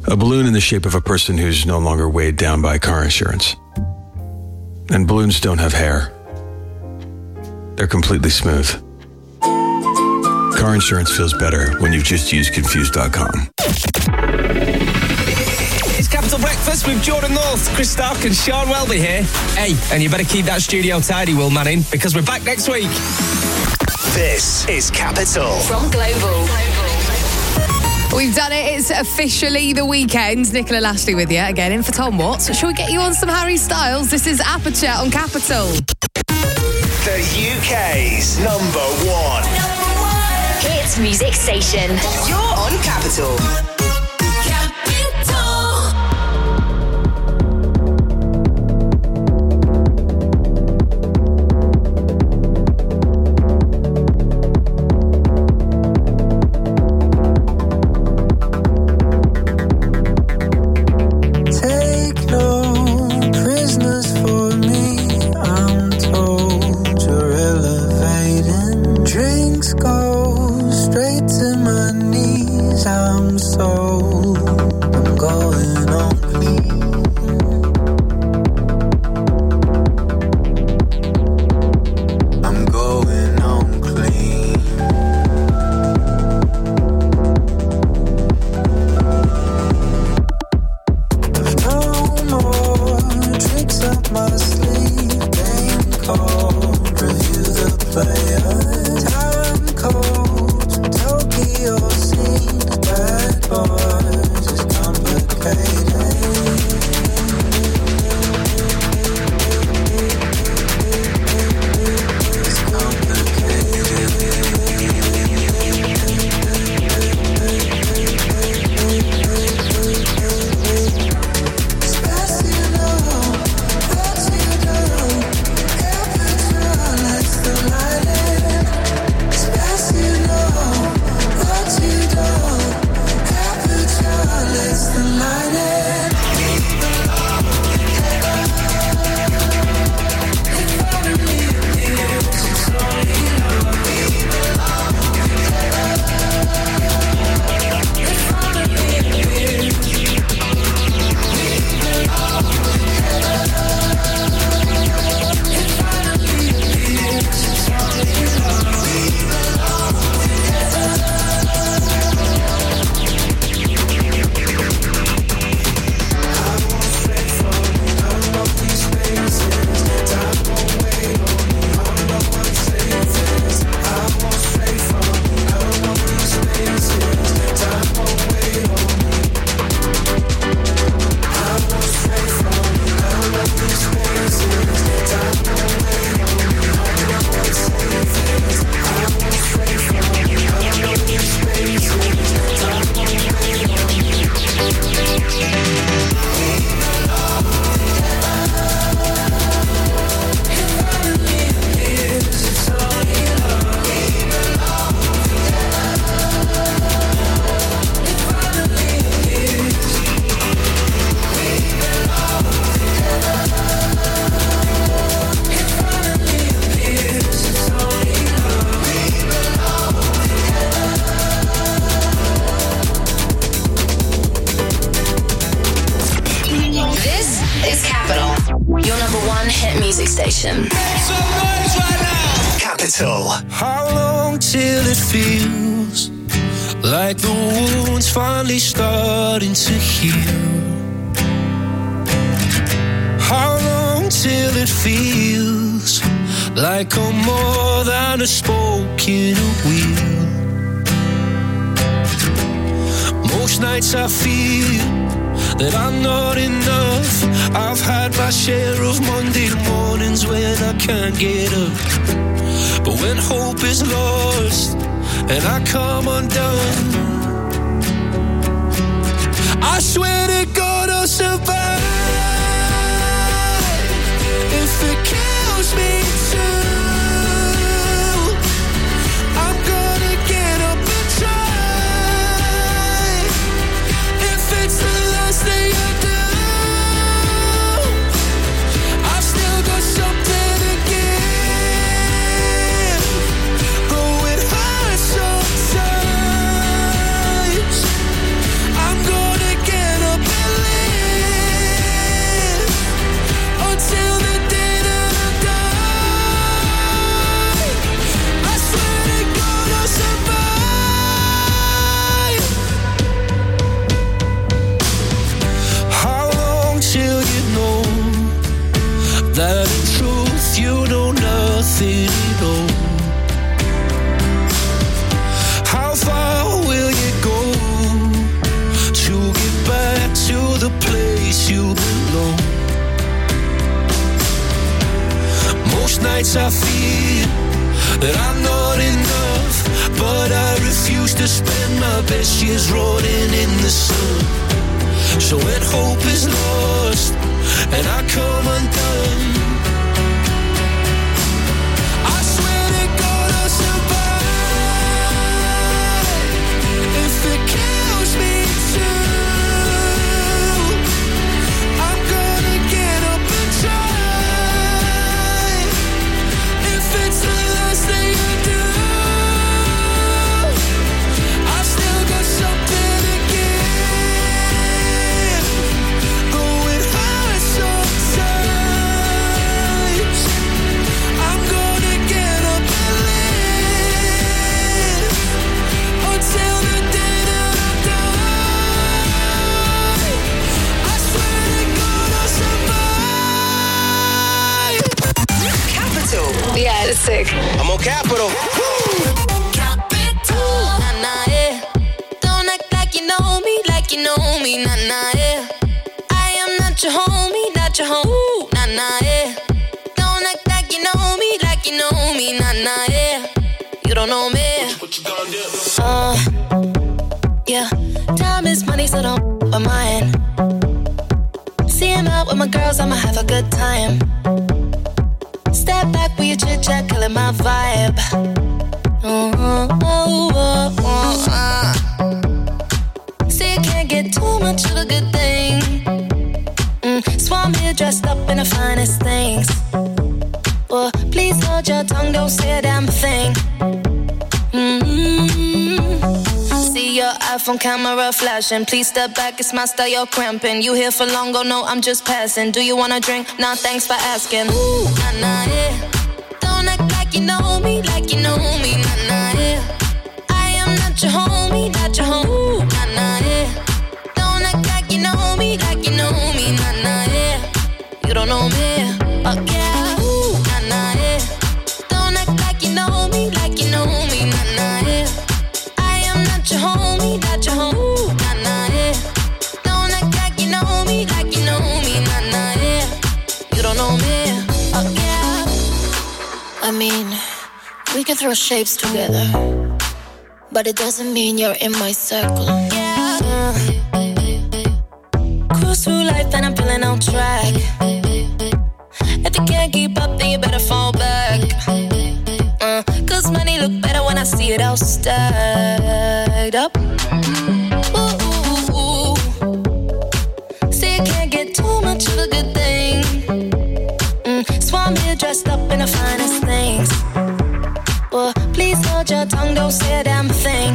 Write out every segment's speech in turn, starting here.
A balloon in the shape of a person who's no longer weighed down by car insurance. And balloons don't have hair. They're completely smooth. Car insurance feels better when you've just used Confused.com. It's Capital Breakfast with Jordan North, Chris Stark and Sean Welby here. Hey, and you better keep that studio tidy, Will Manning, because we're back next week. This is Capital. From Global. We've done it. It's officially the weekend. Nicola Lashley with you again in for Tom Watts. Shall we get you on some Harry Styles? This is Aperture on Capital. The UK's number one hits music station. You're on Capital. station. Capital. How long till it feels like the wound's finally starting to heal? How long till it feels like I'm more than a spoke in a wheel? Most nights I feel that I'm not enough. I've had my share of Monday mornings when I can't get up. But when hope is lost and I come undone, I swear to God I'll survive. If it kills me too, I'm gonna get up and try. If it's the last thing I do, I've still got something to give. Though it hurts sometimes, I'm gonna get slow. How far will you go to get back to the place you belong? Most nights I feel that I'm not enough, but I refuse to spend my best years rotting in the sun. So when hope is lost and I come undone, I swear to God I'll survive. If it kills me too, I'm gonna get up and try. If it's the last thing you do, I've still got something to give. Though it hurts sometimes, I'm gonna get up and live until the day that I die. I swear to God I'll survive. Capital. Yeah, it's sick. I'm on Capital. Nah, nah, yeah. Don't act like you know me, nah, nah, yeah. I am not your homie, nah, nah, yeah. Don't act like you know me, nah, nah, yeah. You don't know me. What you gonna do? Yeah. Time is money, so don't with mine. See him out with my girls, I'ma have a good time. Step back with your chit chat, killing my vibe. See, you can't get too much of a good thing. So I'm here dressed up in the finest things. Well, please hold your tongue, don't say a damn thing. See your iPhone camera flashing. Please step back, it's my style, you're cramping. You here for long, oh no, I'm just passing. Do you wanna drink? Nah, thanks for asking. Ooh, nah, nah, yeah. Don't act like you know me, nah, nah, yeah. I am not your homie, nah, nah, yeah. Don't act like you know me, nah, nah, yeah. You don't know me, oh yeah. Ooh, nah, nah, yeah. Don't act like you know me, nah, nah, yeah. I am not your homie, nah, nah, yeah. Don't act like you know me, nah, nah, yeah. You don't know me, oh yeah. I mean, we can throw shapes together, but it doesn't mean you're in my circle. Yeah. Cruise through life and I'm feeling on track. If you can't keep up, then you better fall back. Cause money look better when I see it all stacked up. Ooh, ooh, ooh. See, you can't get too much of a good thing. So I'm here dressed up in the finest things. Well, please hold your tongue, don't say a damn thing.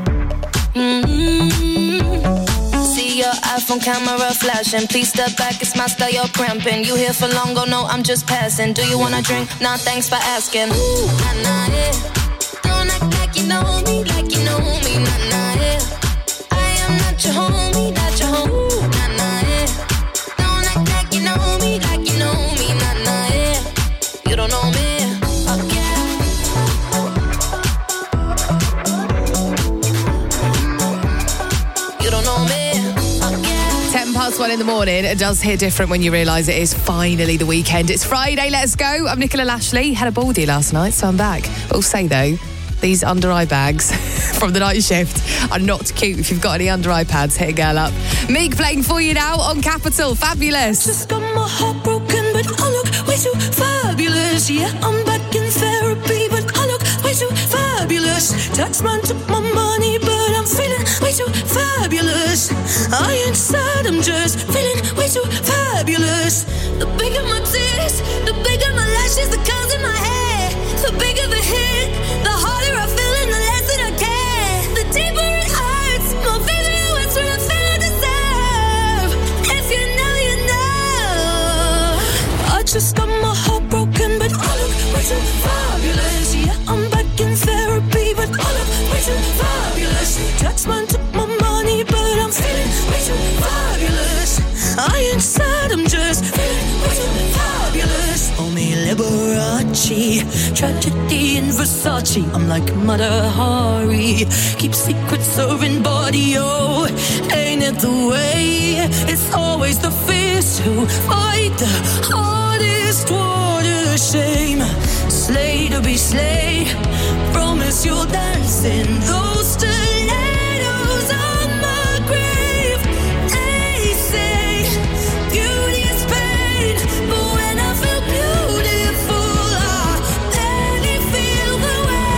See your iPhone camera flashing. Please step back, it's my style, you're cramping. You here for long, oh no, I'm just passing. Do you wanna drink? Nah, thanks for asking. Ooh, nah, nah, yeah. Don't act like you know me, nah, nah, yeah. I am not your homie, nah, nah, yeah. Don't act like you know me, nah, nah, yeah. You don't know me, oh yeah. You don't know me, oh yeah. 1:10 in the morning. It does hit different when you realise it is finally the weekend. It's Friday, let's go. I'm Nicola Lashley. Had a baldy last night, so I'm back. I'll say though, these under-eye bags from the night shift are not cute. If you've got any under-eye pads, hit a girl up. Meek playing for you now on Capital. Fabulous. Just got my heart broken, but I look way too fabulous. Yeah, I'm back in therapy, but I look way too fabulous. Taxman took my money, but I'm feeling way too fabulous. I ain't sad, I'm just feeling way too fabulous. The bigger my tits, the bigger my lashes, the curls in my hair. The bigger the hit, the harder I feel and the less that I care. The deeper it hurts, more feeling it hurts when I feel I deserve. If you know, you know. I just got my heart broken, but I look way too fabulous. Yeah, I'm back in therapy, but I look way too fabulous. Taxman took my money, but I'm feeling way too fabulous. I ain't sad, I'm just feeling way too fabulous. Oh, me Liberace, tragedy in Versace. I'm like Mata Hari, keep secrets serving body. Oh, ain't it the way? It's always the fierce who fight the hardest. What a shame. Slay to be slayed. Promise you'll dance in those stilettos on my grave. They say beauty is pain, but when I feel beautiful, I barely feel the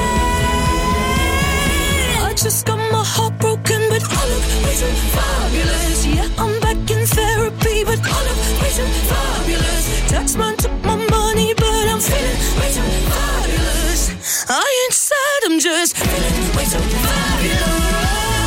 way. I just got my heart broken, but I look way too fabulous. Yeah, I'm back in therapy, but I look way too fabulous. Taxman took my money, but I'm feeling way too fabulous. I ain't sad, I'm just feeling way too fabulous.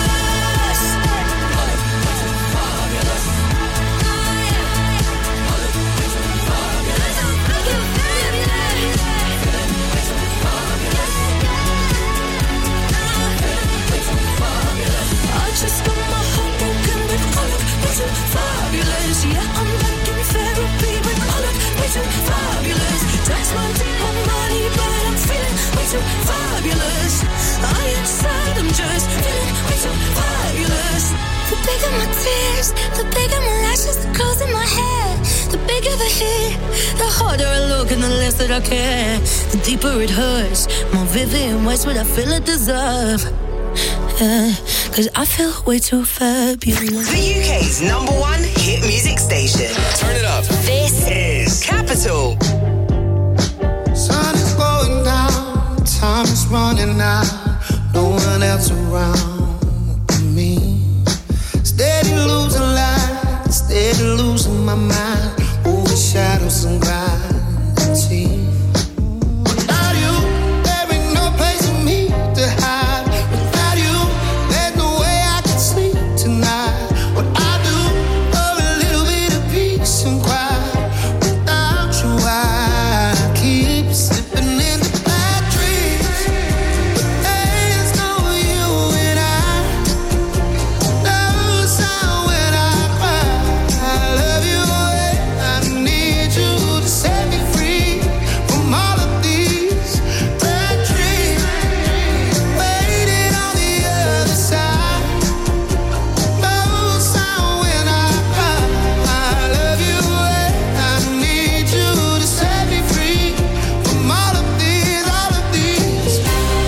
I just got my heart broken, but I look way too fabulous. Yeah, I'm back in therapy, but I look way too fabulous. Taxman took my money, but I'm feeling way too fabulous. I ain't sad, I'm just feeling way too fabulous. The bigger my tears, the bigger my lashes, the curls in my hair. The bigger the hit, the harder I look and the less that I care. The deeper it hurts, more vivid and waste what I feel I deserve. Cause I feel way too fabulous. The UK's #1 hit music station. Turn it up. This is Capital. Sun is going down, time is running out, no one else around me. Steady losing light, steady losing my mind, over shadows and gravity. Without you, there ain't no place for me to hide. Without you, there's no way I can sleep tonight. What I do for a little bit of peace and quiet. Without you, I keep slipping into bad dreams. But there's no you and I. No sound when I cry. I love you and I need you to set me free from all of these bad dreams. Waiting on the other side. No sound when I cry. I love you and I need you to set me free from all of these, all of these.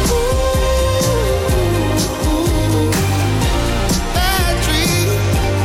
Bad dreams.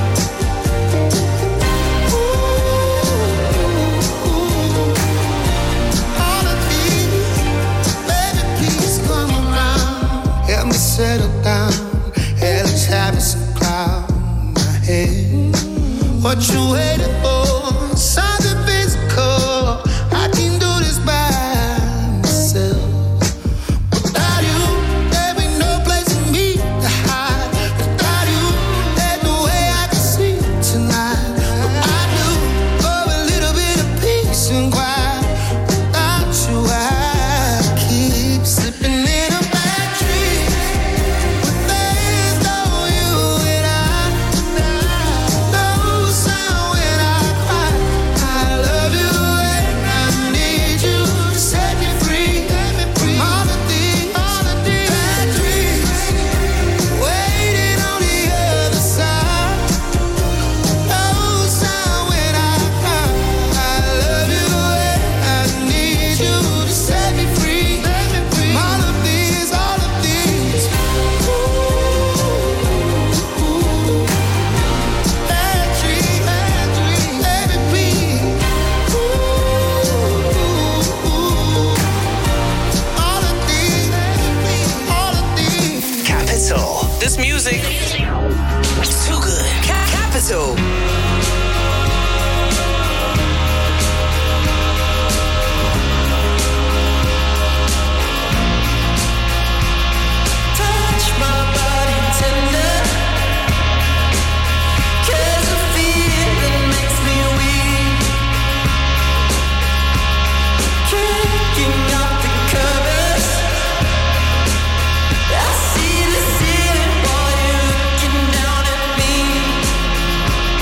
All of these. Baby, please come around. Help me settle down. Hell is having some cloud in my head. What you waiting for? Something physical. I can do this by myself. Without you, there ain't no place for me to hide. Without you, there's no way I can sleep tonight. What I do for a little bit of peace and quiet. Without you, I keep slipping in a bad dream. But there's no you and I. No sound when I cry. I love you and I need you to set me free from all of these bad dreams. Waiting on the other side. No sound when I cry. I love you and I need you to set me free from all of these, all of these. Bad dreams, baby, please. All of these, all of these. Capital. This music. Too good. Capital. Touch my body tender, 'cause the feeling makes me weak. Kicking off the covers, I see the ceiling while you're looking down at me.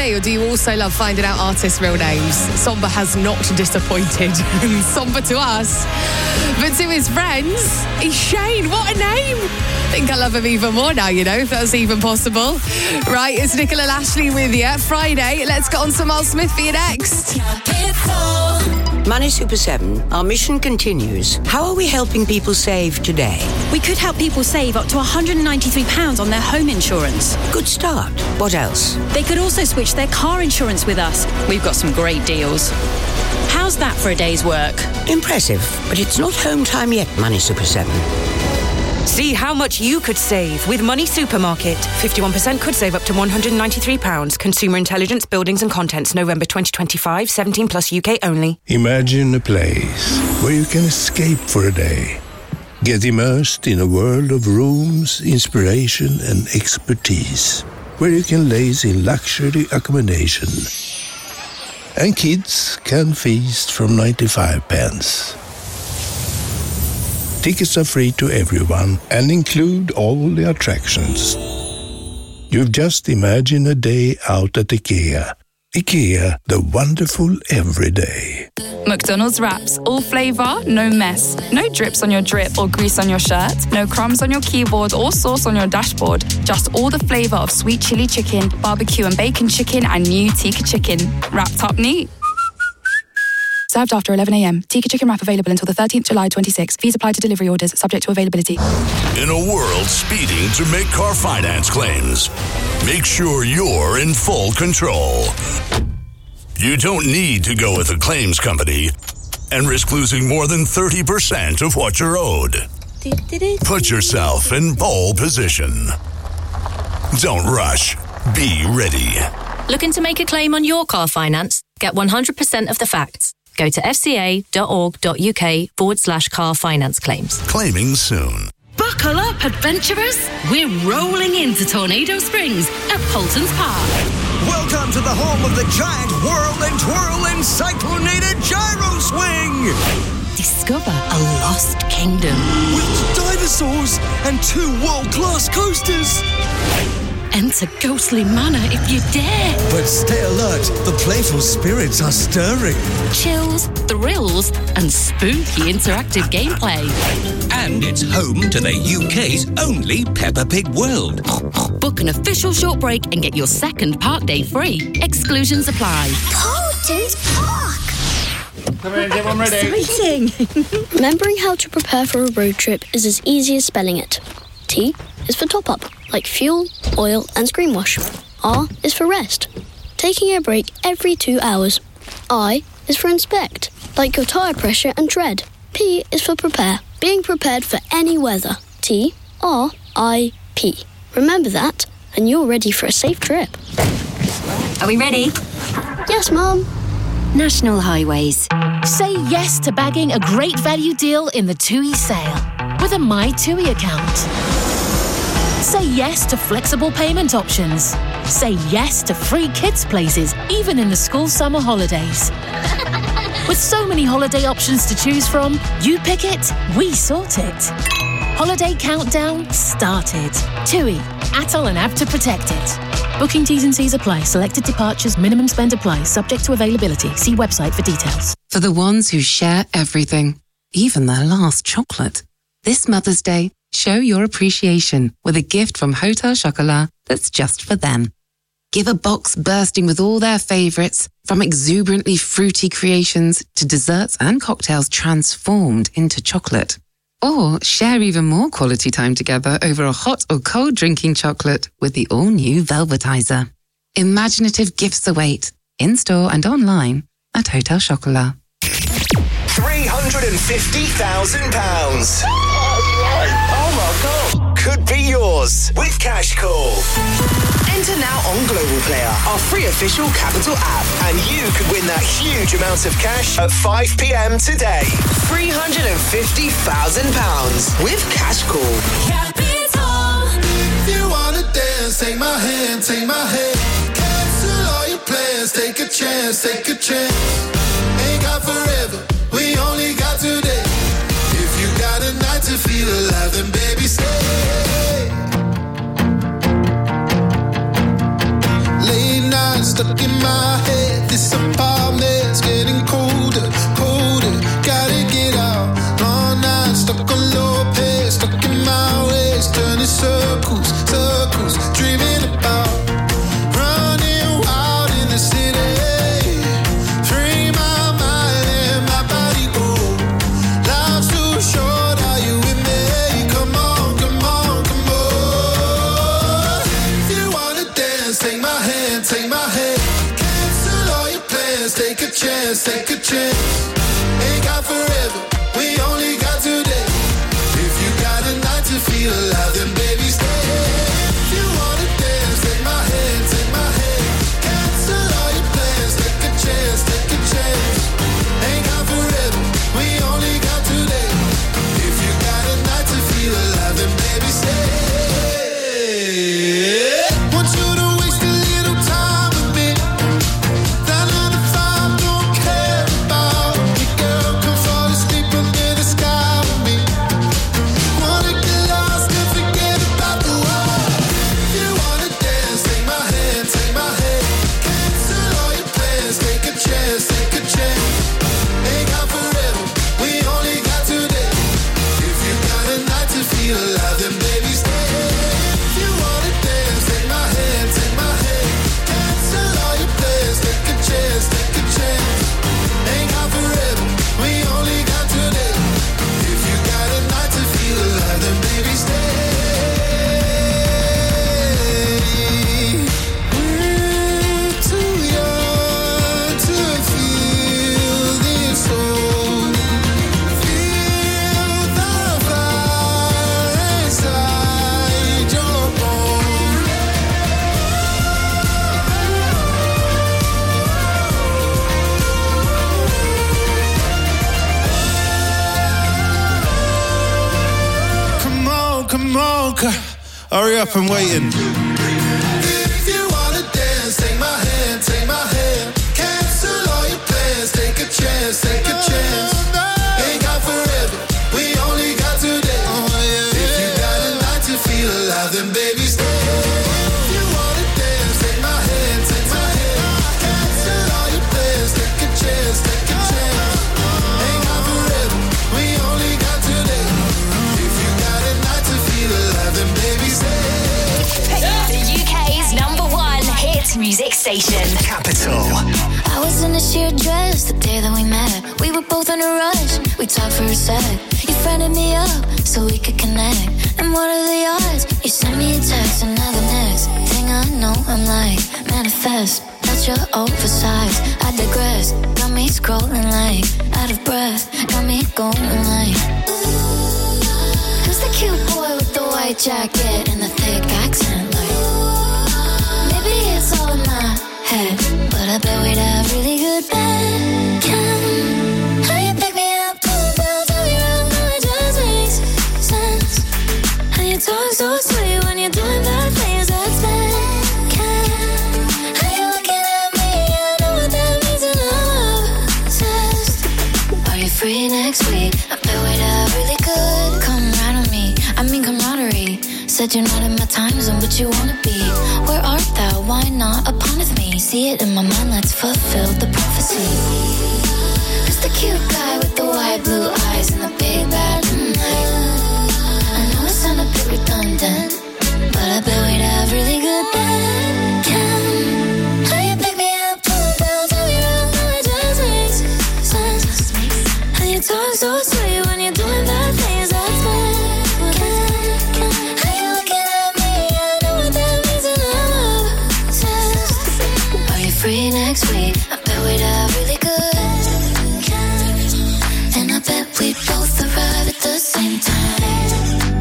me, or do you also love finding out artists' real names? Somber has not disappointed. Somber to us. But to his friends, he's Shane. What a name. I think I love him even more now, you know, if that's even possible. Right, it's Nicola Lashley with you. Friday, let's get on to Miles Smith for you next. Money Super 7, our mission continues. How are we helping people save today? We could help people save up to £193 on their home insurance. Good start. What else? They could also switch their car insurance with us. We've got some great deals. How's that for a day's work? Impressive, but it's not home time yet, Money Super 7. See how much you could save with Money Supermarket. 51% could save up to £193. Consumer Intelligence, Buildings and Contents, November 2025, 17 plus UK only. Imagine a place where you can escape for a day. Get immersed in a world of rooms, inspiration and expertise. Where you can laze in luxury accommodation. And kids can feast from 95 pence. Tickets are free to everyone and include all the attractions. You've just imagined a day out at IKEA. IKEA, the wonderful everyday. McDonald's wraps, all flavour, no mess. No drips on your drip or grease on your shirt. No crumbs on your keyboard or sauce on your dashboard. Just all the flavour of sweet chili chicken, barbecue and bacon chicken and new tikka chicken. Wrapped up neat. Served after 11 a.m. Tikka chicken wrap available until the 13th July 26. Fees apply to delivery orders, subject to availability. In a world speeding to make car finance claims, make sure you're in full control. You don't need to go with a claims company and risk losing more than 30% of what you're owed. Put yourself in pole position. Don't rush. Be ready. Looking to make a claim on your car finance? Get 100% of the facts. Go to fca.org.uk/car finance claims. Claiming soon. Buckle up, adventurers. We're rolling into Tornado Springs at Polton's Park. Welcome to the home of the giant whirl and twirl and cyclonated gyro swing. Discover a lost kingdom with dinosaurs and 2 world-class coasters. Enter Ghostly Manor if you dare. But stay alert, the playful spirits are stirring. Chills, thrills, and spooky interactive gameplay. And it's home to the UK's only Peppa Pig world. Book an official short break and get your second park day free. Exclusions apply. Polton's Park. Come in, everyone ready? Exciting. Remembering how to prepare for a road trip is as easy as spelling it. T is for top up, like fuel, oil and screen wash. R is for rest, taking a break every 2 hours. I is for inspect, like your tyre pressure and tread. P is for prepare, being prepared for any weather. T-R-I-P. Remember that and you're ready for a safe trip. Are we ready? Yes, Mum. National Highways. Say yes to bagging a great value deal in the TUI sale with a My TUI account. Say yes to flexible payment options. Say yes to free kids' places, even in the school summer holidays. With so many holiday options to choose from, you pick it, we sort it. Holiday countdown started. TUI, ATOL and ABTA protect it. Booking T's and C's apply. Selected departures, minimum spend applies, subject to availability. See website for details. For the ones who share everything, even their last chocolate. This Mother's Day, show your appreciation with a gift from Hotel Chocolat that's just for them. Give a box bursting with all their favourites, from exuberantly fruity creations to desserts and cocktails transformed into chocolate. Or share even more quality time together over a hot or cold drinking chocolate with the all-new Velvetizer. Imaginative gifts await, in-store and online at Hotel Chocolat. £350,000. Oh my God. Could be yours with Cash Call. Enter now on Global Player, our free official Capital app, and you could win that huge amount of cash at 5 p.m. today. £350,000 with Cash Call. Capital. If you wanna dance, take my hand, take my hand. Cancel all your plans, take a chance, take a chance. Ain't got forever, we only got today. If you got a night to feel alive, then baby stay. Late nights, the my head. This apartment's getting colder, colder. Gotta get out. Long night, stuck on low pace, stuck in my ways, turning circles, circles, dreaming about running wild in the city. Free my mind and my body go. Life's too short, are you with me? Come on, come on, come on. If you wanna dance, take my hand, take my hand. Cancel all your plans, take a chance, take a chance. Ain't got forever, we only got today. If you got a night to feel alive, then baby stay. If you wanna dance, take my hand, take my hand. Cancel all your plans, take a chance, take a chance. Ain't got forever, we only got today. If you got a night to feel alive, then baby stay. Want you to waste a little time with me. That 9 to 5 don't care about me, girl. Come fall asleep under the sky with me. Wanna get lost and forget about the world. If you wanna dance, take my hand, take my hand. Cancel all your plans, take a chance, take a chance. Ain't got forever, we only got today. If you got a night to feel alive, then baby stay. If you wanna dance, take my hand, take my hand. Cancel all your plans, take a chance, take a chance. Ain't got forever, we only got today. If you got a night to feel alive, then baby stay. We're too young to feel this old. Feel the fire inside your bones. Come on, hurry up, I'm waiting. If you wanna dance, take my hand, take my hand. Cancel all your plans, take a chance, take a chance. Ain't got forever, we only got today. If you got a night to feel alive, then baby stay. If you wanna dance, take my hand, take my hand. Cancel all your plans, take a chance, take a chance. Ain't got forever, we only got today. If you got a night to feel alive, then baby stay. The UK's #1 hit music station. Capital. I was in a sheer dress the day that we met. We were both in a rush. We talked for a sec. You friended me up so we could connect. And what are the odds? You sent me a text, and now the next thing I know, I'm like, manifest. That's your oversized. I digress. Got me scrolling like out of breath. Got me going like, who's the cute boy with the white jacket and the thick accent? Like, maybe it's all in my head, but I bet we'd have really good band. How you pick me up, pull down, tell me around, now it just makes sense. How you talk so sweet when you're doing bad things, that's bad. How you looking at me, I know what that means, and I'm obsessed. Are you free next week? I bet we'd have really good. Come right on me, I mean camaraderie. Said you're not in my time zone, but you wanna be. Where art thou? Why not upon with me? See it in my mind, let's fulfill the prophecy. Who's the cute guy with the white blue eyes and the big bad night? I know it sound a bit redundant, but I bet we'd have really good band. How you pick me up, pull down, tell me around, now it just makes sense. How you talk so sweet when you're doing bad things, that's bad. How you looking at me, I know what that means, and I'm obsessed. Are you free next week? I bet we'd have really good. And I bet we'd both arrive at the same time.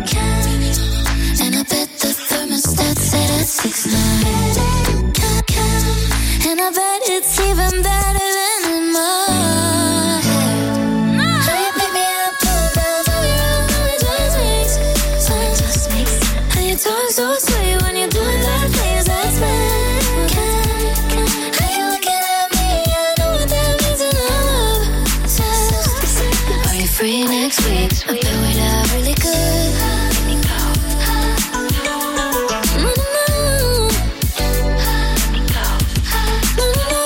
And I bet the thermostat set at 6'9". And I bet it's even better than in my head. How you pick me up, pull down, tell me around, now it just makes sense. How you talk so sweet when you're doing bad things, that's bad. How you looking at me, I know what that means, and I'm obsessed. Are you free next week? I bet we'd have really good. No, no, no.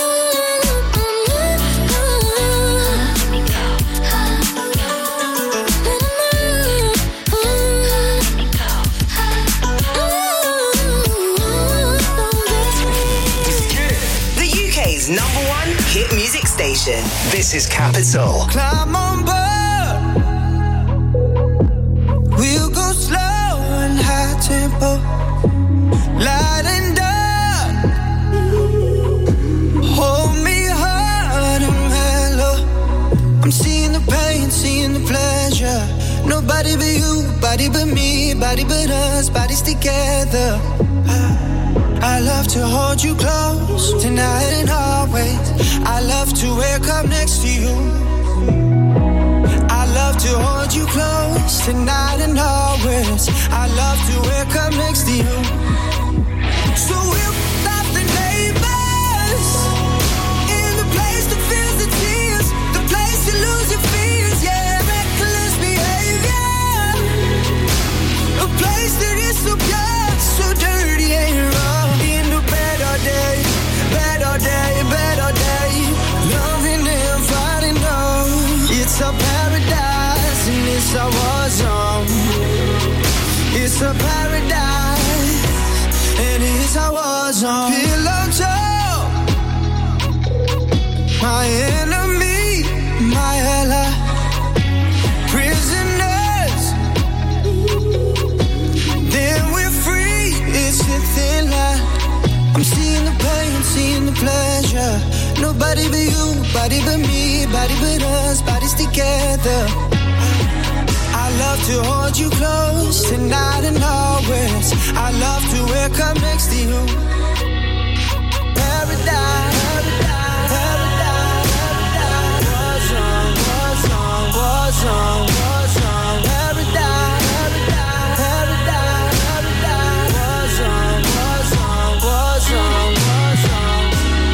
station. This is Capital. Climb on board. We'll go slow and high tempo. Light and dark. Hold me hard and mellow. I'm seeing the pain, seeing the pleasure. Nobody but you, body but me, body but us, bodies together. I love to hold you close, tonight and always. I love to wake up next to you. I love to hold you close, tonight and always. I love to wake up next to you. So we'll stop the neighbors in the place that feels the tears, the place you lose your fears, yeah, reckless behavior. A place that is so pure, so dirty and raw. In the better day, better day, better day. Loving and fighting on. It's a paradise and it's a war zone. It's a paradise and it's a war zone. Pillow talk, my enemy, my ally. Prisoners, then we're free. It's a thin line. I'm seeing the pain, seeing the pleasure. Nobody but you, body but me, body but us, bodies together. I love to hold you close, tonight and always. I love to wake up next to you. Paradise, paradise, paradise, paradise. War zone, war zone, war zone, war zone. Paradise, paradise, paradise, paradise. War zone, war zone, war zone, war zone.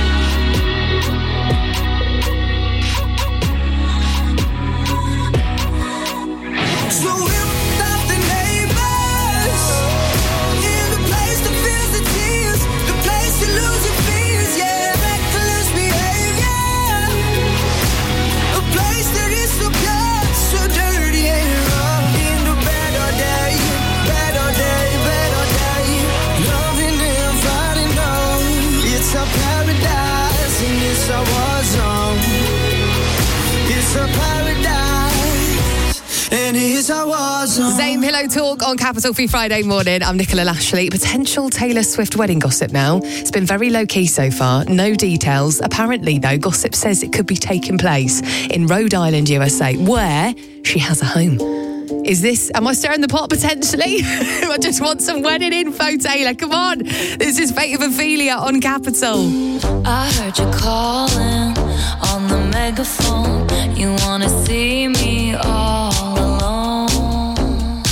So we'll stop the neighbors in the place that feels the tears, the place you lose your fears, yeah, reckless behavior. A place that is so pure, so dirty and raw. In the better day, better day, better day. Loving and fighting on. It's a paradise and it's a war zone. It's a paradise. And here's our war zone. Zayn Pillow Talk on Capital Free Friday morning. I'm Nicola Lashley. Potential Taylor Swift wedding gossip now. It's been very low-key so far. No details. Apparently, though, gossip says it could be taking place in Rhode Island, USA, where she has a home. Is this, am I stirring the pot potentially? I just want some wedding info, Taylor. Come on. This is Fate of Ophelia on Capital. I heard you calling on the megaphone. You wanna see me all alone.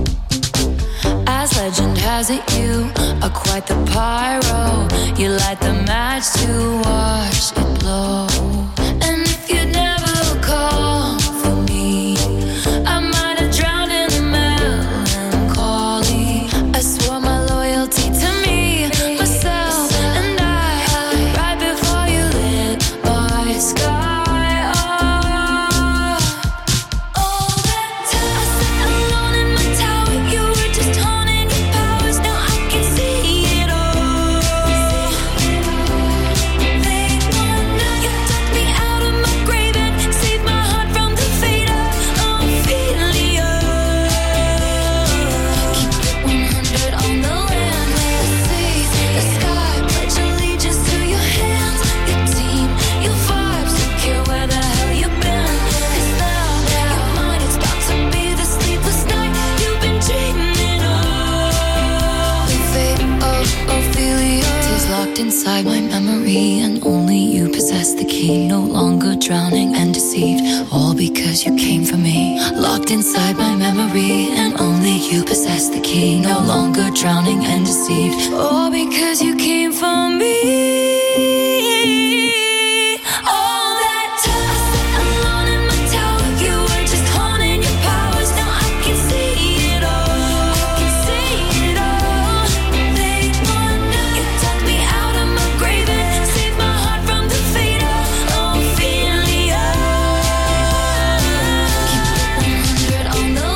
As legend has it, you are quite the pyro. You light the match to watch it blow. And if you never call for me, I might have drowned in the melancholy. I swore my loyalty to me, myself, and I, right before you lit my sky. Inside my memory, and only you possess the key. No longer drowning and deceived, all because you came for me. Locked inside my memory, and only you possess the key. No longer drowning and deceived, all because you came for me.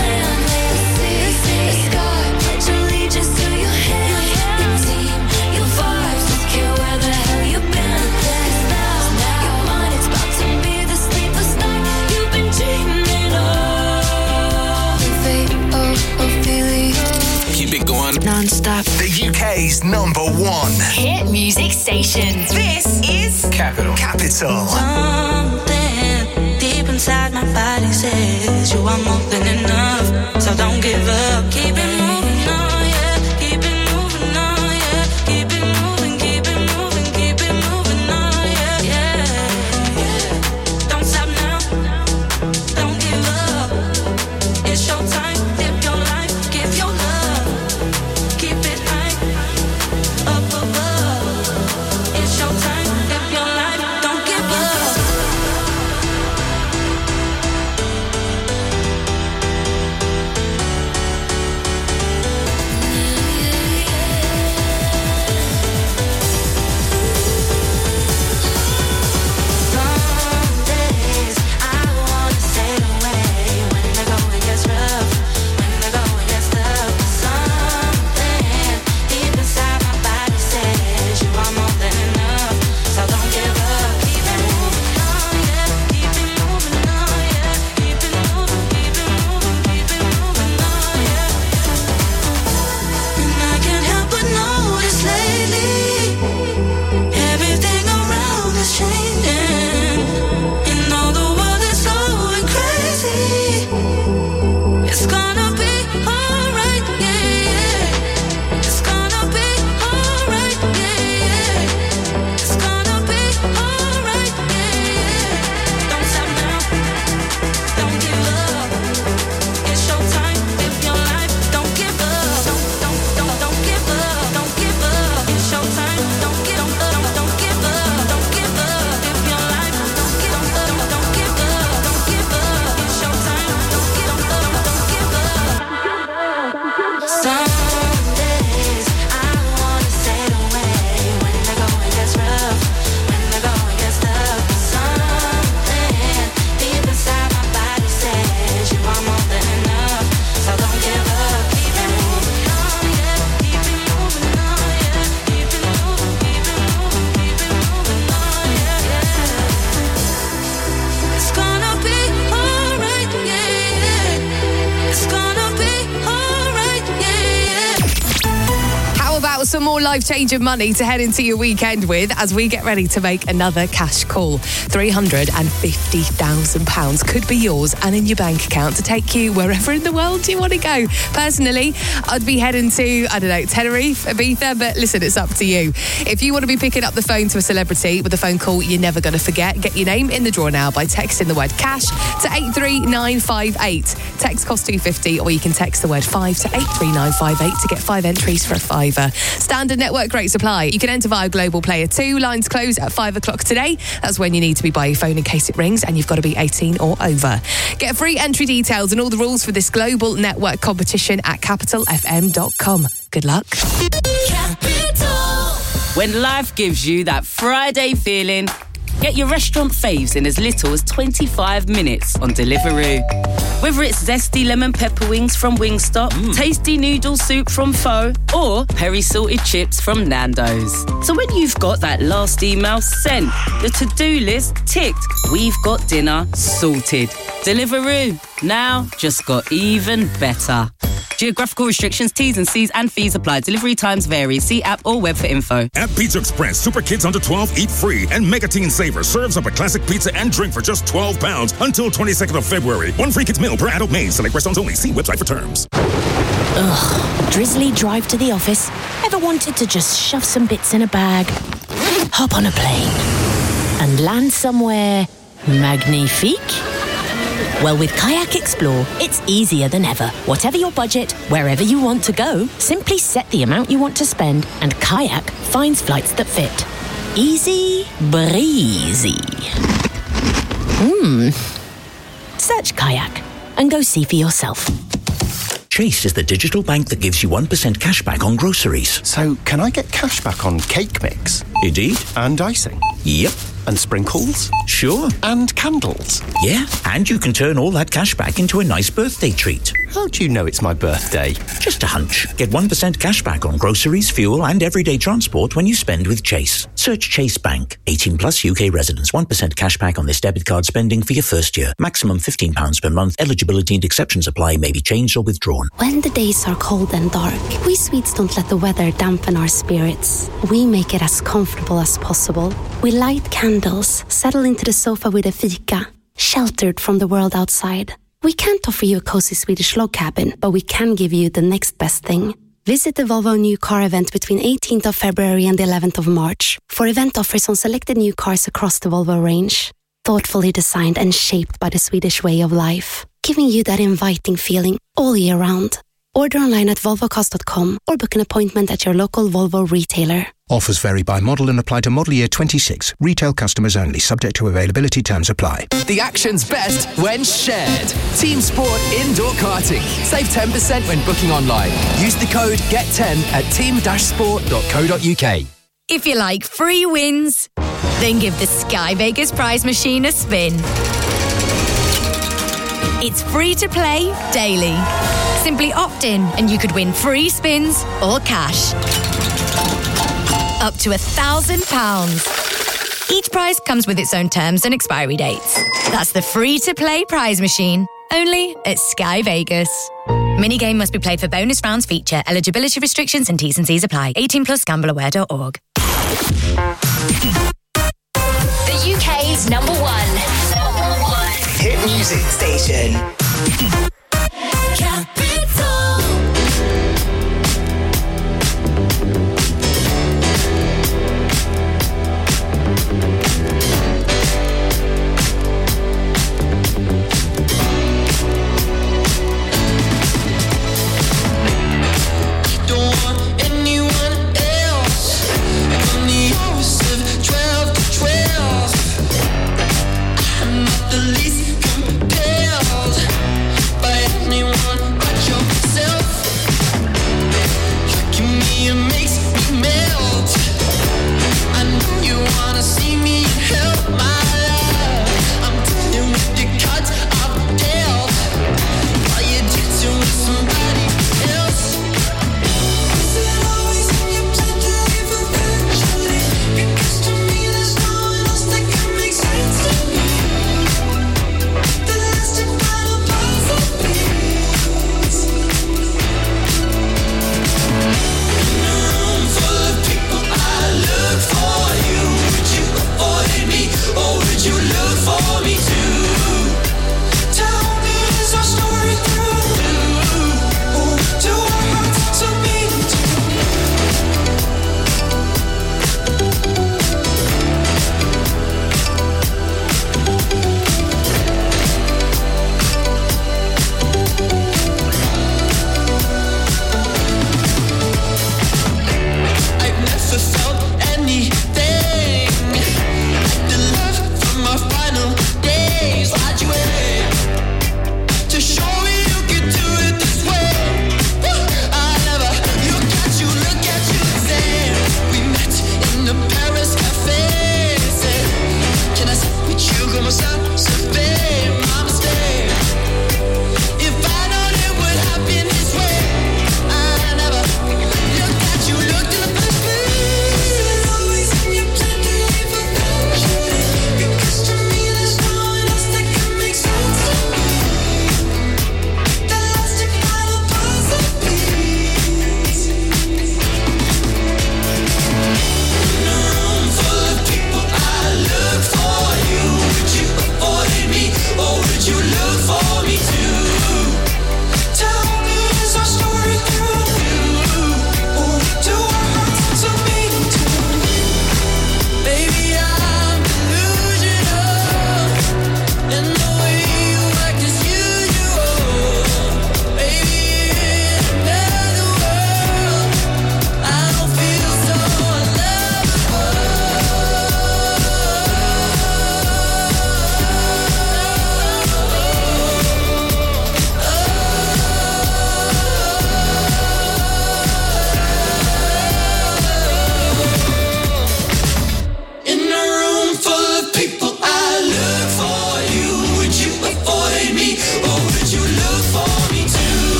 You'll non-stop. The UK's number one hit music station. This is Capital. Something deep inside my body says you are more than enough. So don't give up. Keep it moving on, yeah. Keep it moving on, yeah. Keep it moving, keep it moving, keep it moving on, yeah, yeah, yeah. Don't stop now. Don't give up. It's your time. Live your life. Give your love. Keep it high. Up above. It's your time. Live your life. Don't give up. Some more life-changing money to head into your weekend with as we get ready to make another cash call. £350,000 could be yours and in your bank account to take you wherever in the world you want to go. Personally, I'd be heading to, I don't know, Tenerife, Ibiza, but listen, it's up to you. If you want to be picking up the phone to a celebrity with a phone call you're never going to forget, get your name in the draw now by texting the word cash to 83958. Text costs £2.50, or you can text the word 5 to 83958 to get 5 entries for a £5. Standard network rate supply. You can enter via Global Player 2. Lines close at 5 o'clock today. That's when you need to be by your phone in case it rings, and you've got to be 18 or over. Get free entry details and all the rules for this global network competition at capitalfm.com. Good luck. When life gives you that Friday feeling, get your restaurant faves in as little as 25 minutes on Deliveroo. Whether it's zesty lemon pepper wings from Wingstop, tasty noodle soup from Pho, or peri salted chips from Nando's. So when you've got that last email sent, the to-do list ticked, we've got dinner sorted. Deliveroo, now just got even better. Geographical restrictions, T's and C's and fees apply. Delivery times vary. See app or web for info. At Pizza Express, Super Kids under 12 eat free, and Mega Teen Saver serves up a classic pizza and drink for just £12 until 22nd of February. One free kids meal per adult made. Select restaurants only. See website for terms. Ugh, drizzly drive to the office. Ever wanted to just shove some bits in a bag, hop on a plane, and land somewhere magnifique? Well, with Kayak Explore, it's easier than ever. Whatever your budget, wherever you want to go, simply set the amount you want to spend, and Kayak finds flights that fit. Easy breezy. Search Kayak and go see for yourself. Chase is the digital bank that gives you 1% cash back on groceries. So, can I get cash back on cake mix? Indeed. And icing? Yep. And sprinkles? Sure. And candles? Yeah, and you can turn all that cash back into a nice birthday treat. How do you know it's my birthday? Just a hunch. Get 1% cash back on groceries, fuel and everyday transport when you spend with Chase. Search Chase Bank. 18 plus UK residents. 1% cash back on this debit card spending for your first year. Maximum £15 per month. Eligibility and exceptions apply. May be changed or withdrawn. When the days are cold and dark, we Swedes don't let the weather dampen our spirits. We make it as comfortable as possible. We light candles, settle into the sofa with a fika, sheltered from the world outside. We can't offer you a cozy Swedish log cabin, but we can give you the next best thing. Visit the Volvo New Car event between 18th of February and the 11th of March for event offers on selected new cars across the Volvo range. Thoughtfully designed and shaped by the Swedish way of life, giving you that inviting feeling all year round. Order online at volvocars.com or book an appointment at your local Volvo retailer. Offers vary by model and apply to model year 26. Retail customers only, subject to availability, terms apply. The action's best when shared. Team Sport Indoor Karting. Save 10% when booking online. Use the code GET10 at team-sport.co.uk. If you like free wins, then give the Sky Vegas prize machine a spin. It's free to play daily. Simply opt in and you could win free spins or cash. Up to £1,000. Each prize comes with its own terms and expiry dates. That's the free-to-play prize machine, only at Sky Vegas. Minigame must be played for bonus rounds feature. Eligibility restrictions and T's and C's apply. 18 plus gambleaware.org. The UK's number one hit music station. Felt anything like the love from our final day.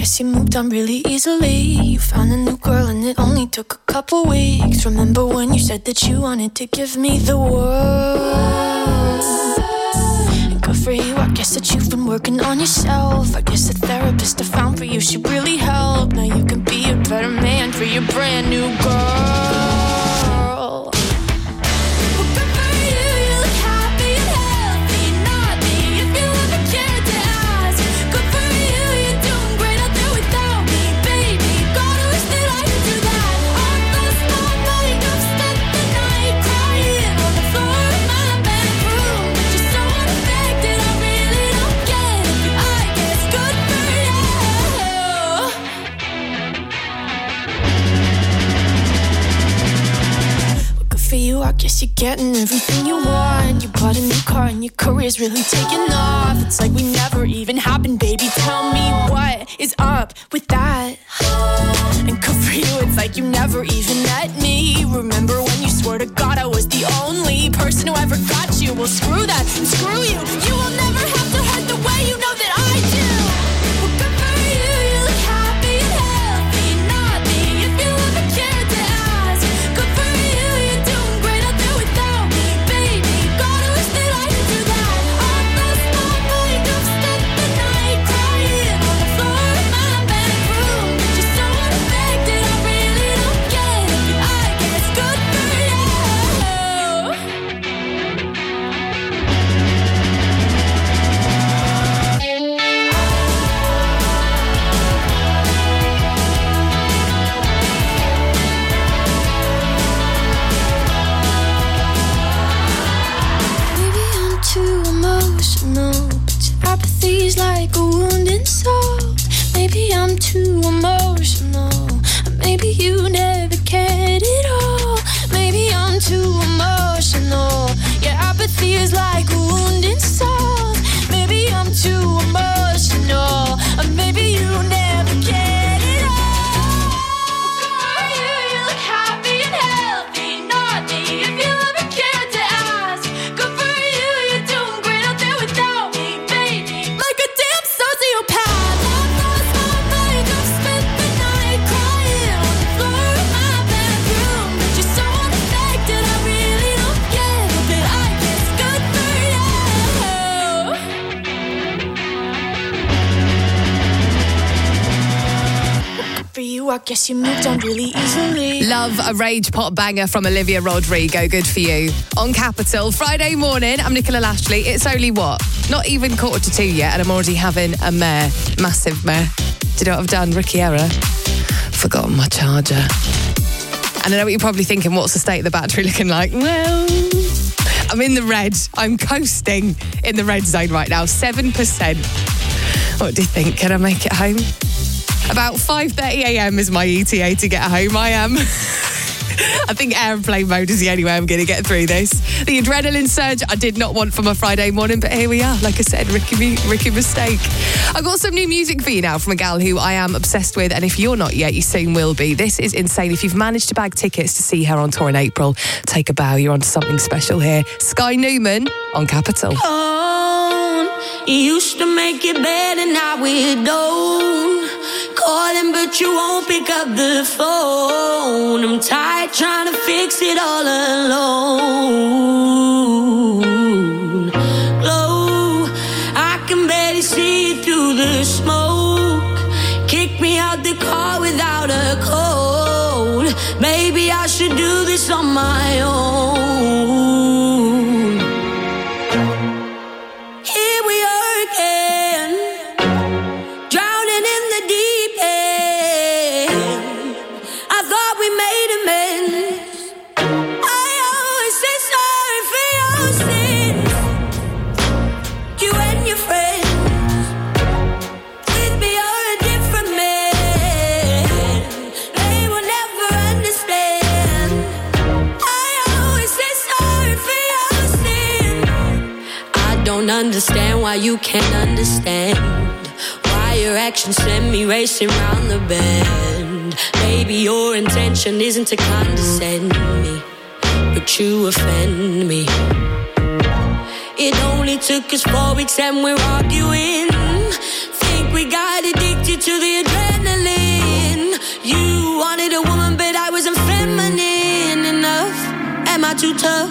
guess you moved on really easily. You found a new girl and it only took a couple weeks. Remember when you said that you wanted to give me the world? And good for you, I guess that you've been working on yourself. I guess the therapist I found for you should really help. Now you can be a better man for your brand new girl. I guess you're getting everything you want. You bought a new car and your career's really taking off. It's like we never even happened, baby. Tell me what is up with that. And good for you, it's like you never even met me. Remember when you swore to God I was the only person who ever got you? Well, screw that and screw you. You will never have to hurt the way you know that I do. Well, good for you, you look happy and healthy. Not me, if you ever cared to ask. Good for you, you're doing great out there without me, baby. Gotta wish that I could do that. I lost my mind, I've spent the night crying on the floor of my bedroom. But you're so unaffected, I really don't get it. But I guess good for you. Maybe I'm too emotional, but your apathy's like a wounded soul. Maybe I'm too emotional, or maybe you never cared at all. Maybe I'm too emotional, your apathy is like a wounded soul. Maybe I'm too emotional, or maybe you never cared at all. Good for you, you look happy and healthy. Not me, if you ever cared to ask. Good for you, you're doing great out there without me, baby. Like a damn sociopath. I've lost my mind, I've spent the night crying on the floor of my bedroom. But you're so unaffected, I really don't get it. But I guess good for you. Good for you, I guess you moved on really easily. Love a rage pop banger from Olivia Rodrigo. Good for you. On Capital, Friday morning, I'm Nicola Lashley. It's only what? Not even 1:45 yet, and I'm already having a mare. Massive mare. Do you know what I've done? Rookie error. Forgotten my charger. And I know what you're probably thinking, what's the state of the battery looking like? Well, I'm in the red. I'm coasting in the red zone right now. 7%. What do you think? Can I make it home? About 5:30 a.m. is my ETA to get home. I am. I think airplane mode is the only way I'm going to get through this. The adrenaline surge I did not want from a Friday morning, but here we are. Like I said, Ricky mistake. I've got some new music for you now from a gal who I am obsessed with, and if you're not yet, you soon will be. This is insane. If you've managed to bag tickets to see her on tour in April, take a bow. You're onto something special here. Sky Newman on Capital. You used to make it better, now we don't. Calling, but you won't pick up the phone. I'm tired trying to fix it all alone. Glow, I can barely see you through the smoke. Kick me out the car without a code. Maybe I should do this on my own. Here we are again, drowning in the deep end. I thought we made amends. I always say sorry for your sins. You and your friends, with me you're a different man. They will never understand. I always say sorry for your sins. I don't understand why you can't understand. Why your actions send me racing round the bend. Maybe your intention isn't to condescend me, but you offend me. It only took us 4 weeks and we're arguing. Think we got addicted to the adrenaline. You wanted a woman, but I wasn't feminine enough. Am I too tough?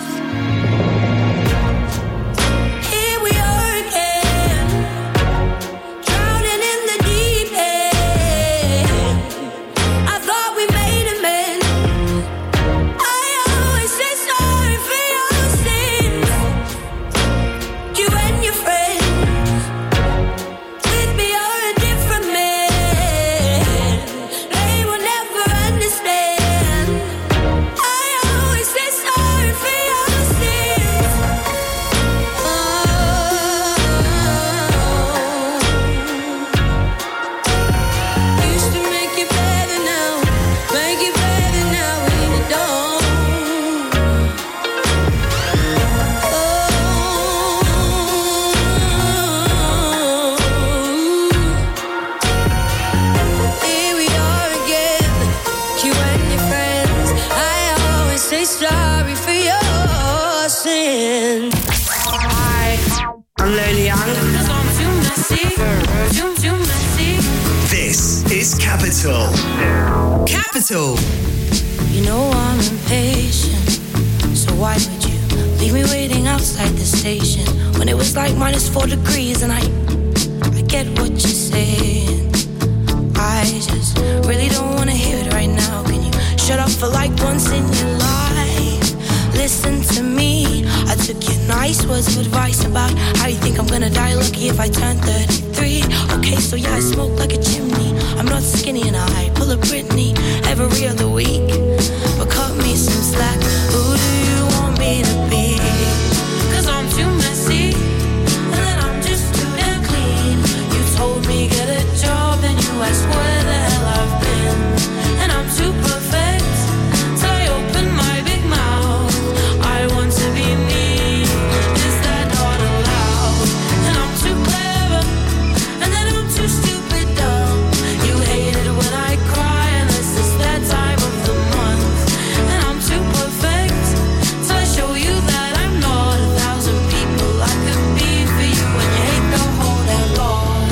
Here we are again, drowning in the deep end. I thought we made amends. I always say sorry for your sins. You and your friends. With me you're a different man. They will never understand. I always say sorry for your sins. Used to make you better now, make you better now when you don't. Here we are again, you and your friends. I always say sorry for your sins. Hi, I'm Lily Young. 'Cause I'm too messy, too messy. This is Capital. Capital. You know I'm impatient, so why would you leave me waiting outside the station when it was like -4 degrees? And I get what you're saying. I just really don't want to hear it right now. Can you shut up for like once in your life? Listen to me. I took your nice words of advice about how you think I'm gonna die lucky if I turn 33. Okay, so yeah, I smoke like a chimney. I'm not skinny and I pull a Britney every other week. But cut me some slack. Who do you want me to be? 'Cause I'm too messy, and then I'm just too damn clean. You told me get a job, and you asked where the hell I've been. And I'm too perfect till I open my big mouth. I want to be me. Is that not allowed? And I'm too clever, and then I'm too stupid dumb. You hate it when I cry, and this is that time of the month. And I'm too perfect till I show you that I'm not 1,000 people I could be for you. And you hate the whole damn lot.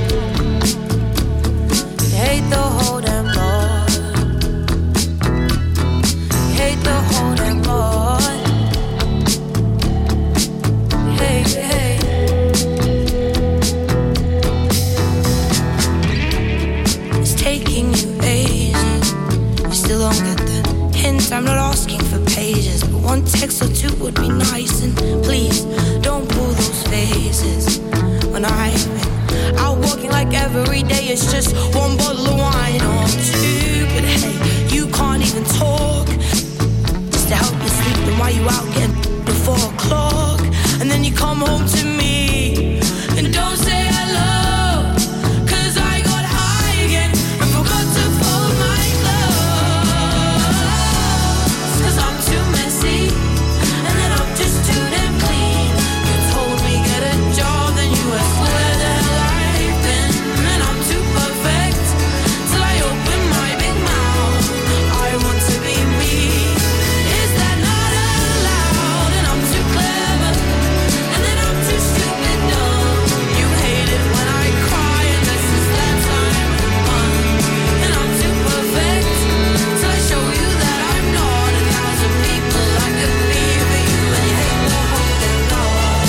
You hate the whole damn lot. You hate the whole damn lot. Hey, hey. It's taking you ages. You still don't get the hint. I'm not asking for pages, but one text or two would be nice. And please don't pull those faces when I've been out walking like every day. It's just one bottle of wine or two. But hey, you can't even talk just to help you sleep. Then why you out getting at 4 o'clock? And then you come home to me and don't say hello. 'Cause I got high again and forgot to fold my clothes. 'Cause I'm too messy, and then I'm just too damn clean. You told me get a job, then you asked where the hell I've been. And I'm too perfect till I open my big mouth. I want to be me. Is that not allowed? And I'm too clever, and then I'm too stupid dumb. You hate it when I cry, and this is that time of the month. And I'm too perfect till I show you that I'm not 1,000 people I could be for you. And you hate the whole damn lot.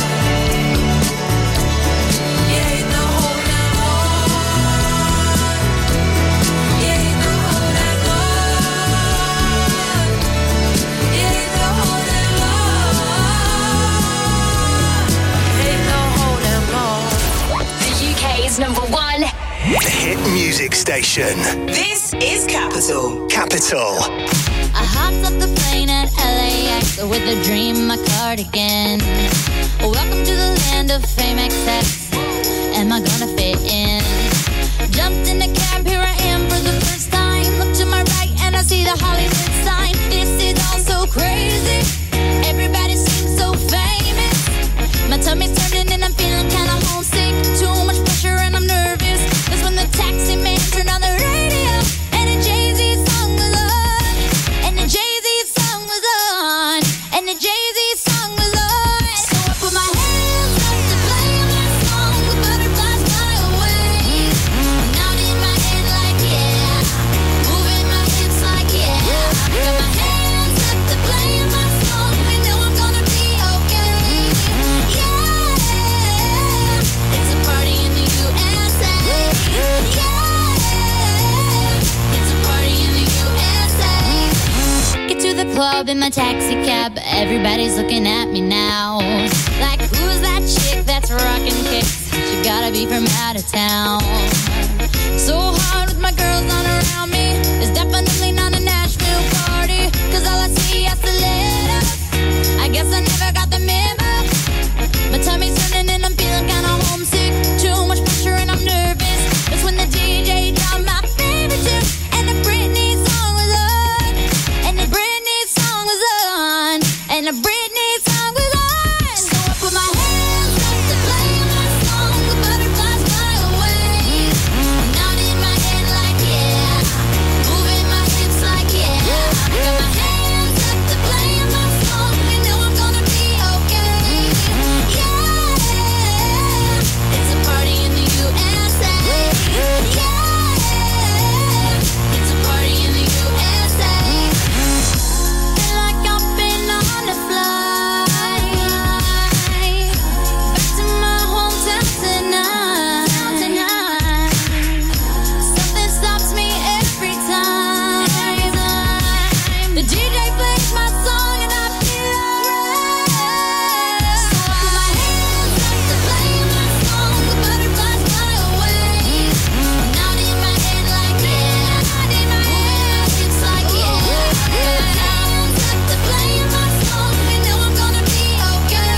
You hate the whole damn lot. You hate the whole damn lot. You hate the whole damn lot. You hate the whole damn lot. The UK's number one. Hit music station. This is Capital. Capital. I hopped off the plane at LAX with a dream, my cardigan. Welcome to the land of fame excess. Am I gonna fit in? Jumped in the cab, here I am for the first time. Look to my right and I see the Hollywood sign. This is all so crazy. Everybody seems so famous. My tummy's turning and I'm feeling kinda homesick. Too much pressure and I'm nervous. That's when the taxi man turned on the radio and the Jay-Z song was on. And the Jay-Z song was on. And the Jay-Z song was on. So I put my hands up to play my song. The butterflies fly away. Now in my in my taxi cab, everybody's looking at me now. Like, who's that chick that's rocking kicks? She gotta be from out of town. So hard with my girls on around me. It's definitely not a Nashville party, 'cause all I see is the letters. I guess I never got the memo. My tummy's turning and I'm feeling kinda homesick. Too much pressure and I'm nervous. That's when the DJ dropped my favorite tune, and the Britney song was on. And the Britney song was on. And the Britney song was on. So I put my hands up to play my song. The butterflies fly away. Nodding my head like yeah. Moving my hips like yeah. Got my hands up to play my song. You know I'm gonna be okay. Yeah. It's a party in the USA. Yeah. It's a party in the USA. Feel like I've been on a flight back to my hometown tonight. Something stops me every time. The DJ plays my song and I feel alright. So I put my hands up to play my song. The butterflies fly away. Nodding my head like yeah. Nodding my head, it's like yeah. Put my hands up to play my song. You know I'm gonna be okay.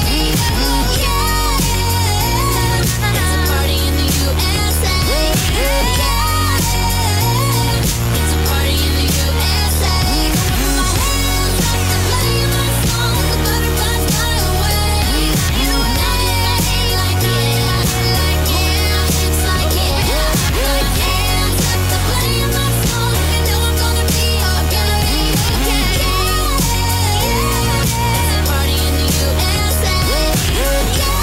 Yeah. It's a party in the USA. Yeah. It's a party in the USA. Put my hands up to play my song. The butterflies fly away. Nodding my head like yeah. Like yeah. It's like yeah. Put my hands up to play my song. You know I'm gonna be okay. Yeah. It's a party in the USA. Yeah.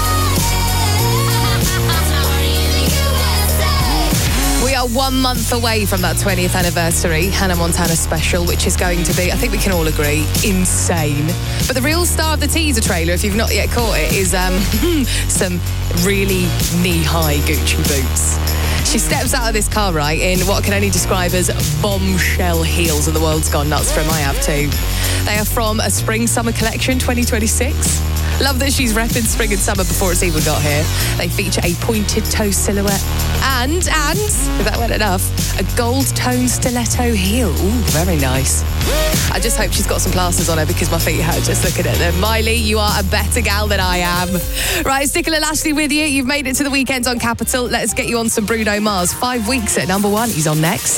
It's a party in the USA. We are 1 month away from that 20th anniversary Hannah Montana special, which is going to be, I think we can all agree, insane. But the real star of the teaser trailer, if you've not yet caught it, is some really knee-high Gucci boots. She steps out of this car, right, in what can only describe as bombshell heels, and the world's gone nuts for them. I have too. They are from a spring-summer collection 2026. Love that she's repping spring and summer before it's even got here. They feature a pointed toe silhouette and, if that weren't enough, a gold-toned stiletto heel. Ooh, very nice. I just hope she's got some plasters on her because my feet hurt just looking at them. Miley, you are a better gal than I am. Right, it's Nicola Lashley with you. You've made it to the weekend on Capital. Let's get you on some Bruno Mars. 5 weeks at number 1. He's on next.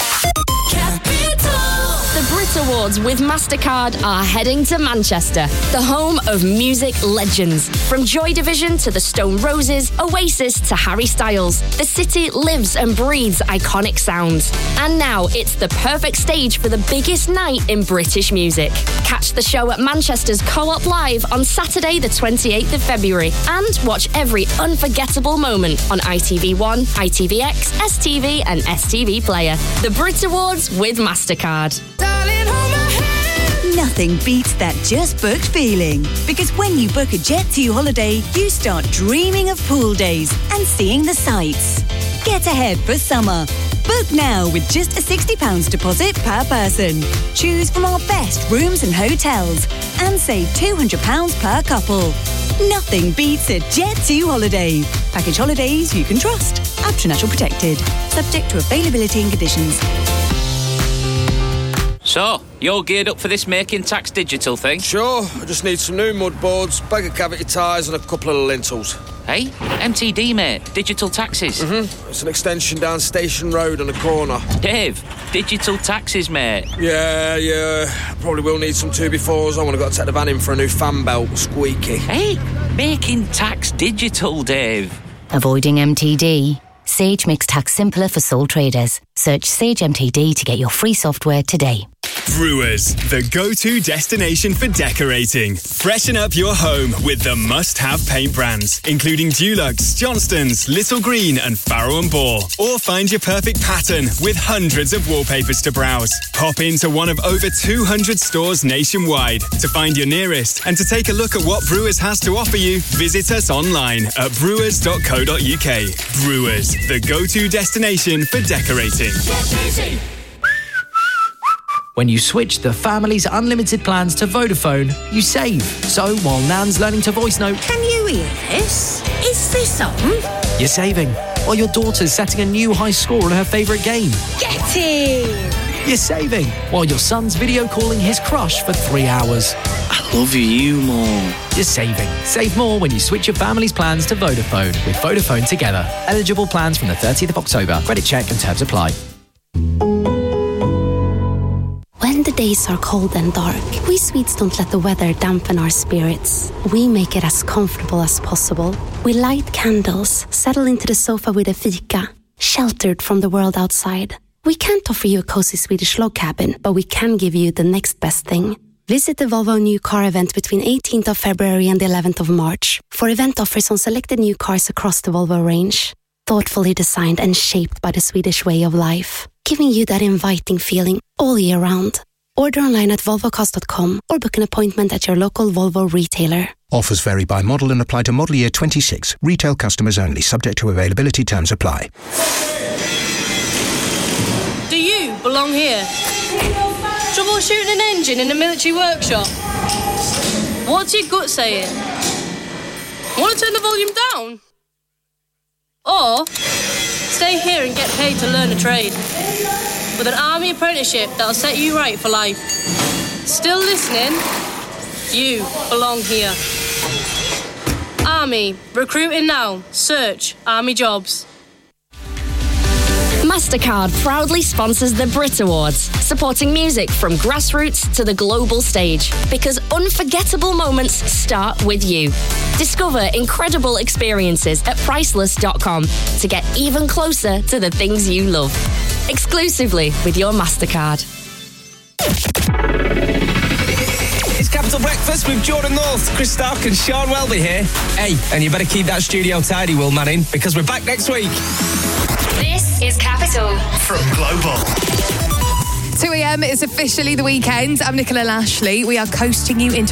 The Brit Awards with MasterCard are heading to Manchester, the home of music legends. From Joy Division to the Stone Roses, Oasis to Harry Styles, the city lives and breathes iconic sounds. And now it's the perfect stage for the biggest night in British music. Catch the show at Manchester's Co-op Live on Saturday the 28th of February and watch every unforgettable moment on ITV1, ITVX, STV and STV Player. The Brit Awards with MasterCard. Nothing beats that just booked feeling. Because when you book a Jet2 holiday, you start dreaming of pool days and seeing the sights. Get ahead for summer. Book now with just a £60 deposit per person. Choose from our best rooms and hotels and save £200 per couple. Nothing beats a Jet2 holiday. Package holidays you can trust. Abtra protected. Subject to availability and conditions. So, you're geared up for this Making Tax Digital thing? Sure, I just need some new mud boards, bag of cavity tyres and a couple of lintels. Hey, MTD, mate. Digital taxes. It's an extension down Station Road on a corner. Dave, digital taxes, mate. Yeah. Probably will need some 2x4s. I want to go take the van in for a new fan belt, squeaky. Hey, Making Tax Digital, Dave. Avoiding MTD? Sage makes tax simpler for sole traders. Search Sage MTD to get your free software today. Brewers, the go-to destination for decorating. Freshen up your home with the must-have paint brands, including Dulux, Johnston's, Little Green and Farrow & Ball. Or find your perfect pattern with hundreds of wallpapers to browse. Pop into one of over 200 stores nationwide to find your nearest and to take a look at what Brewers has to offer you. Visit us online at brewers.co.uk. Brewers, the go-to destination for decorating. When you switch the family's unlimited plans to Vodafone, you save. So while Nan's learning to voice note, Can you hear this? Is this on? you're saving. While your daughter's setting a new high score on her favourite game, Get in! you're saving. While your son's video calling his crush for 3 hours, I love you more. you're saving. Save more when you switch your family's plans to Vodafone with Vodafone Together. Eligible plans from the 30th of October. Credit check and terms apply. When the days are cold and dark, we Swedes don't let the weather dampen our spirits. We make it as comfortable as possible. We light candles, settle into the sofa with a fika, sheltered from the world outside. We can't offer you a cozy Swedish log cabin, but we can give you the next best thing. Visit the Volvo New Car event between 18th of February and the 11th of March for event offers on selected new cars across the Volvo range. Thoughtfully designed and shaped by the Swedish way of life, giving you that inviting feeling all year round. Order online at volvocars.com or book an appointment at your local Volvo retailer. Offers vary by model and apply to model year 26. Retail customers only, subject to availability, terms apply. Do you belong here? Troubleshooting an engine in a military workshop? What's your gut saying? Want to turn the volume down? Or stay here and get paid to learn a trade with an army apprenticeship that'll set you right for life. Still listening? You belong here. Army, recruiting now. Search Army jobs. MasterCard proudly sponsors the Brit Awards, supporting music from grassroots to the global stage. Because unforgettable moments start with you. Discover incredible experiences at Priceless.com to get even closer to the things you love. Exclusively with your MasterCard. It's Capital Breakfast with Jordan North, Chris Stark and Sean Welby here. Hey, and you better keep that studio tidy, Will Manning, because we're back next week. This is Capital from Global. 2 a.m. is officially the weekend. I'm Nicola Lashley. We are coasting you into